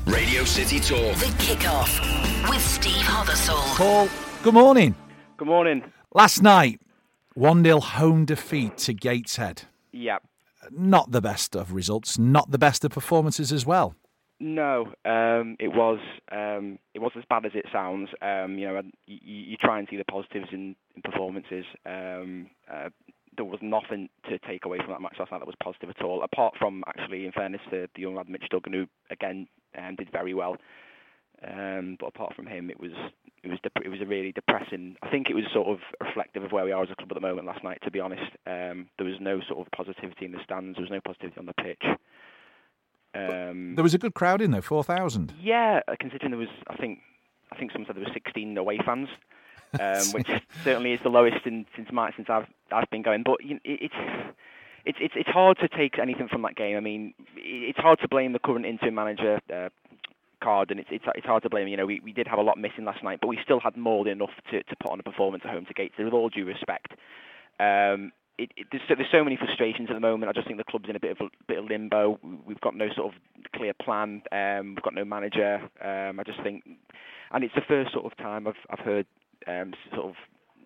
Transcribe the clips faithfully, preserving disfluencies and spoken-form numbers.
Radio City Talk. The Kickoff with Steve Hothersall. Paul, good morning. Good morning. Last night, one nil home defeat to Gateshead. Yeah. Not the best of results, not the best of performances as well. No, um, it was um, it was as bad as it sounds. Um, you know, you, you try and see the positives in, in performances. Um, uh, there was nothing to take away from that match last night that was positive at all, apart from actually, in fairness to the young lad Mitch Duggan, who again um, did very well. Um, but apart from him, it was it was dep- it was a really depressing. I think it was sort of reflective of where we are as a club at the moment. Last night, to be honest, um, there was no sort of positivity in the stands. There was no positivity on the pitch. Um, there was a good crowd in there, four thousand. Yeah, considering there was, I think, I think someone said there were sixteen away fans, um, which certainly is the lowest in, since my, since I've I've been going. But you know, it, it's it's it's it's hard to take anything from that game. I mean, it's hard to blame the current interim manager. Uh, Card and it's, it's it's hard to blame. You know, we, we did have a lot missing last night, but we still had more than enough to, to put on a performance at home to Gateshead. With all due respect, um, it, it, there's, so, there's so many frustrations at the moment. I just think the club's in a bit of a bit of limbo. We've got no sort of clear plan. Um, we've got no manager. Um, I just think, and it's the first sort of time I've I've heard um, sort of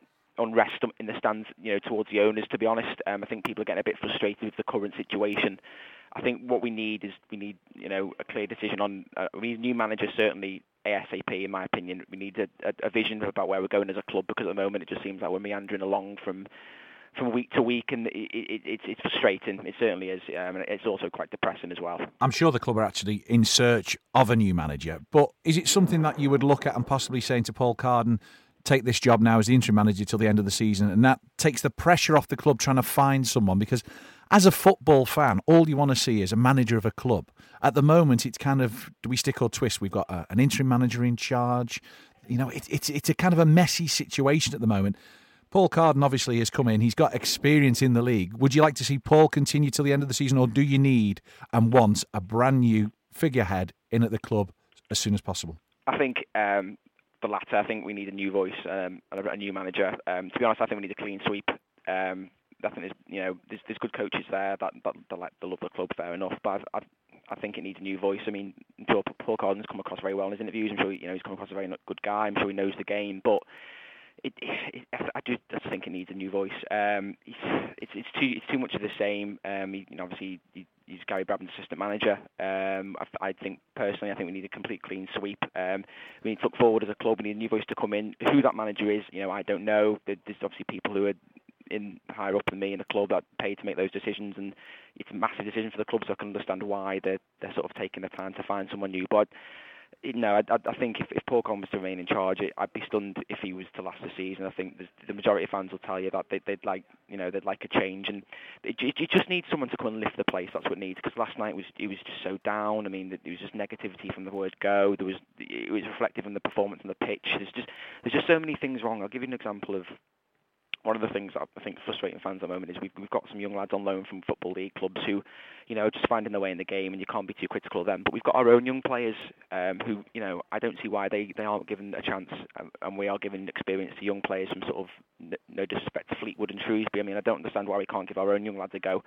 unrest in the stands, you know, towards the owners. To be honest, um, I think people are getting a bit frustrated with the current situation. I think what we need is we need, you know, a clear decision on. Uh, we need a new manager, certainly ASAP. In my opinion, we need a, a, a vision about where we're going as a club, because at the moment it just seems like we're meandering along from from week to week, and it, it, it's it's frustrating. It certainly is. Um, and it's also quite depressing as well. I'm sure the club are actually in search of a new manager, but is it something that you would look at and possibly saying to Paul Carden, take this job now as the interim manager till the end of the season, and that takes the pressure off the club trying to find someone? Because as a football fan, all you want to see is a manager of a club. At the moment, it's kind of, do we stick or twist? We've got a, an interim manager in charge. You know, it, it's it's a kind of a messy situation at the moment. Paul Carden obviously has come in. He's got experience in the league. Would you like to see Paul continue till the end of the season, or do you need and want a brand new figurehead in at the club as soon as possible? I think um, the latter. I think we need a new voice, um, and a, a new manager. Um, to be honest, I think we need a clean sweep. Um, I think there's, you know, there's, there's good coaches there that that, that like they love the club, fair enough. But I, I, I think it needs a new voice. I mean, Paul, Paul Carden's come across very well in his interviews. I'm sure, you know, he's come across a very good guy. I'm sure he knows the game, but it, it, I do just think it needs a new voice. Um, it's, it's it's too it's too much of the same. Um, he, you know, obviously he, he's Gary Brabham's assistant manager. Um, I, I think personally, I think we need a complete clean sweep. Um, we need to look forward as a club. We need a new voice to come in. Who that manager is, you know, I don't know. There's obviously people who are in higher up than me in the club that pay to make those decisions, and it's a massive decision for the club, so I can understand why they're they're sort of taking the time to find someone new. But you know, I, I think if, if Paul Carden was to remain in charge, I'd be stunned if he was to last the season. I think the majority of fans will tell you that they, they'd like, you know, they'd like a change, and it, it, it just needs someone to come and lift the place. That's what it needs. Because last night was it was just so down. I mean, there was just negativity from the word go. There was it was reflective in the performance on the pitch. There's just there's just so many things wrong. I'll give you an example of. One of the things that I think is frustrating fans at the moment is we've, we've got some young lads on loan from Football League clubs who, you know, just finding their way in the game, and you can't be too critical of them. But we've got our own young players um, who, you know, I don't see why they, they aren't given a chance, um, and we are giving experience to young players from sort of, no, no disrespect to Fleetwood and Shrewsbury. I mean, I don't understand why we can't give our own young lads a go.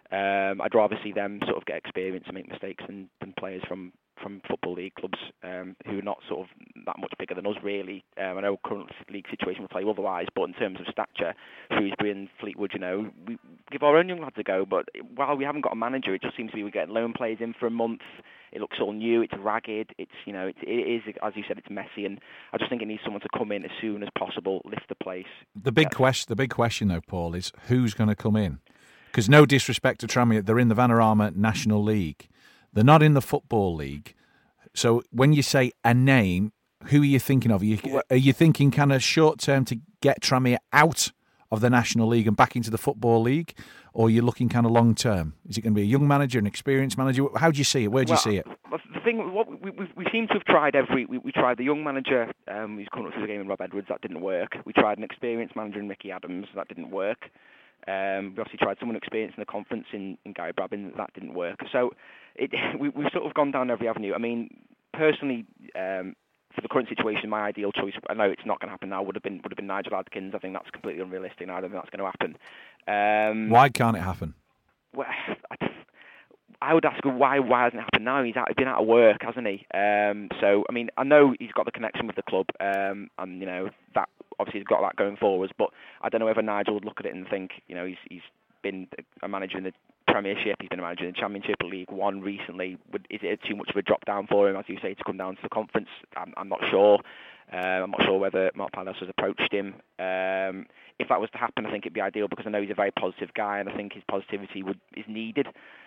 Um, I'd rather see them sort of get experience and make mistakes than, than players from, from Football League clubs um, who are not sort of that much bigger than us, really. Um, I know current league situation will tell you otherwise, but in terms of stature, Shrewsbury and Fleetwood, you know, we give our own young lads a go. But while we haven't got a manager, it just seems to be we're getting loan players in for a month. It looks all new. It's ragged. It's, you know, it, it is, as you said, it's messy, and I just think it needs someone to come in as soon as possible, lift the place. The big yeah. question, the big question, though, Paul, is who's going to come in? Because no disrespect to Tranmere, they're in the Vanarama National League. They're not in the Football League. So when you say a name, who are you thinking of? Are you, are you thinking kind of short term to get Tranmere out of the National League and back into the Football League? Or are you looking kind of long term? Is it going to be a young manager, an experienced manager? How do you see it? Where do well, you see it? The thing, what we, we, we seem to have tried every. We, we tried the young manager um, who's coming up to the game in Rob Edwards. That didn't work. We tried an experienced manager in Mickey Adams. That didn't work. Um, we obviously tried someone experienced in the conference in, in Gary Brabham. That didn't work. So it, we, we've sort of gone down every avenue. I mean, personally, um, for the current situation, my ideal choice, I know it's not going to happen now, would have been would have been Nigel Adkins. I think that's completely unrealistic, and I don't think that's going to happen. Um, Why can't it happen? Well, I, I would ask why why hasn't it happened now? He's, out, he's been out of work, hasn't he? Um, so I mean, I know he's got the connection with the club, um, and you know that obviously he's got that going forwards. But I don't know whether Nigel would look at it and think, you know, he's he's been a manager in the Premiership, he's been a manager in the Championship, League One recently. Would, is it too much of a drop down for him, as you say, to come down to the conference? I'm, I'm not sure. Uh, I'm not sure whether Mark Panos has approached him. Um, if that was to happen, I think it'd be ideal because I know he's a very positive guy, and I think his positivity would is needed.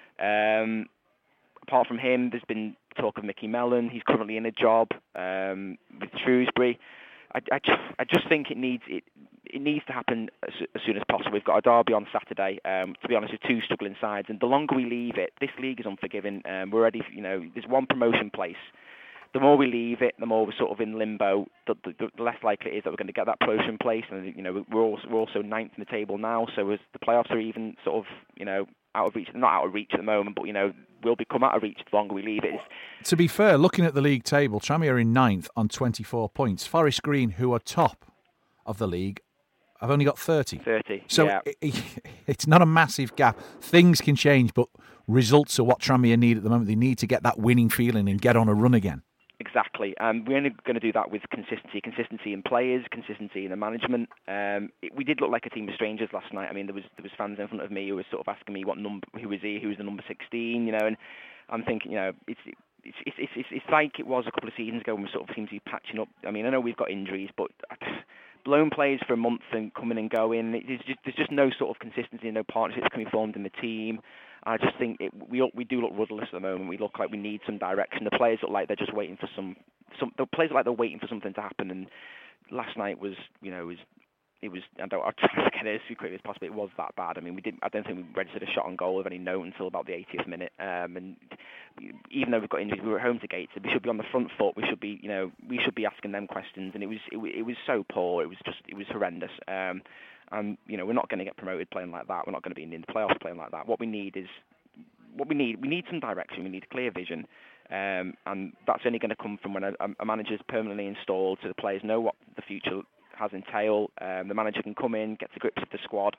Um, apart from him, there's been talk of Mickey Mellon. He's currently in a job um, with Shrewsbury. I, I, just, I just think it needs it. It needs to happen as, as soon as possible. We've got a derby on Saturday. Um, to be honest, with two struggling sides, and the longer we leave it, this league is unforgiving. Um, we're already, you know, there's one promotion place. The more we leave it, the more we're sort of in limbo. The, the, the less likely it is that we're going to get that promotion place. And you know, we're also, we're also ninth in the table now. So as the playoffs are even sort of, you know, out of reach, not out of reach at the moment, but you know, will become out of reach the longer we leave it. It's, to be fair, looking at the league table, Tranmere are in ninth on twenty-four points. Forest Green, who are top of the league, I've only got thirty. thirty, so yeah. it, it's not a massive gap. Things can change, but results are what Tranmere need at the moment. They need to get that winning feeling and get on a run again. Exactly. Um, we're only going to do that with consistency, consistency in players, consistency in the management. Um, it, we did look like a team of strangers last night. I mean, there was there was fans in front of me who were sort of asking me what number, who was he, who was the number sixteen, you know, and I'm thinking, you know, it's it's it's it's it's, it's like it was a couple of seasons ago when we sort of seem to be patching up. I mean, I know we've got injuries, but blown players for a month and coming and going. There's just, there's just no sort of consistency, no partnerships can be formed in the team. I just think it, we we do look rudderless at the moment. We look like we need some direction. The players look like they're just waiting for some. some the players look like they're waiting for something to happen. And last night was, you know, was it was. I don't. I'll try to get it as quickly as possible. It was that bad. I mean, we didn't. I don't think we registered a shot on goal of any note until about the eightieth minute. Um, and even though we've got injuries, we were at home to Gates. We should be on the front foot. We should be, you know, we should be asking them questions. And it was, it, it was so poor. It was just, it was horrendous. Um, and you know, we're not going to get promoted playing like that. We're not going to be in the playoffs playing like that. What we need is. What we need, we need some direction. We need clear vision, um, and that's only going to come from when a, a manager is permanently installed, so the players know what the future has entailed. Um, the manager can come in, get to grips with the squad.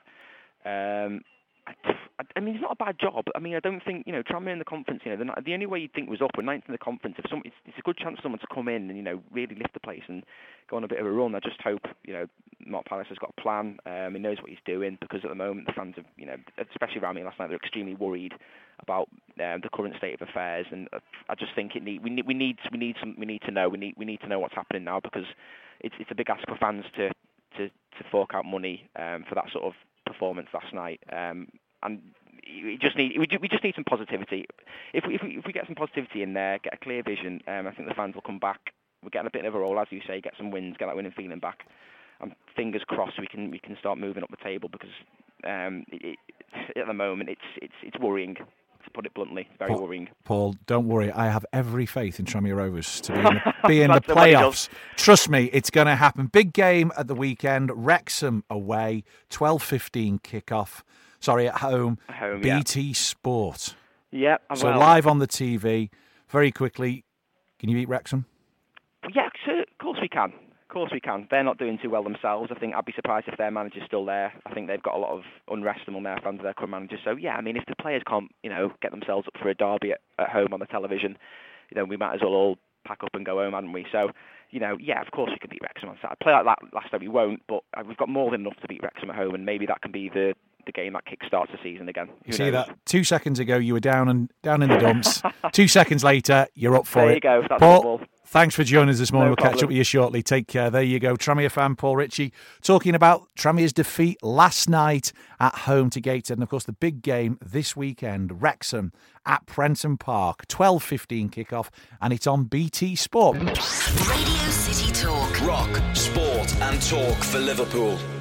Um, I, I mean, it's not a bad job. I mean, I don't think, you know, Tranmere in the conference, you know, not, the only way you'd think was up, we're ninth in the conference. If some, it's, it's a good chance for someone to come in and, you know, really lift the place and go on a bit of a run. I just hope, you know, Mark Panos has got a plan. Um, he knows what he's doing, because at the moment the fans have, you know, especially around me last night, they're extremely worried about um, the current state of affairs. And I just think it need we need we need we need some we need to know we need we need to know what's happening now, because it's it's a big ask for fans to to, to fork out money um, for that sort of performance last night. Um, and we just need we, we just need some positivity. If we, if we if we get some positivity in there, get a clear vision, um, I think the fans will come back. We're getting a bit of a roll, as you say, get some wins, get that winning feeling back. And fingers crossed we can we can start moving up the table, because um, it, it, at the moment it's it's it's worrying. To put it bluntly, very Paul, worrying. Paul, don't worry. I have every faith in Tranmere Rovers to be in the, be in the playoffs. Trust me, it's going to happen. Big game at the weekend. Wrexham away, twelve fifteen kickoff. Sorry, at home. At home, B T yeah. Sport. Yeah. So well, live on the T V. Very quickly, can you beat Wrexham? Yeah, of course we can. Of course we can. They're not doing too well themselves. I think I'd be surprised if their manager's still there. I think they've got a lot of unrest among their fans of their current manager. So yeah, I mean, if the players can't, you know, get themselves up for a derby at, at home on the television, you know, we might as well all pack up and go home, hadn't we? So, you know, yeah, of course we could beat Wrexham on Saturday. Play like that last time we won't, but we've got more than enough to beat Wrexham at home, and maybe that can be the the game that kick-starts the season again. Who you see knows? that? Two seconds ago, you were down and down in the dumps. Two seconds later, you're up for there it. There you go. That's Paul, football. Thanks for joining us this morning. No we'll problem. catch up with you shortly. Take care. There you go. Tranmere fan Paul Ritchie talking about Tranmere's defeat last night at home to Gateshead. And, of course, the big game this weekend, Wrexham at Prenton Park. twelve fifteen kickoff, and it's on B T Sport. Radio City Talk. Rock, sport and talk for Liverpool.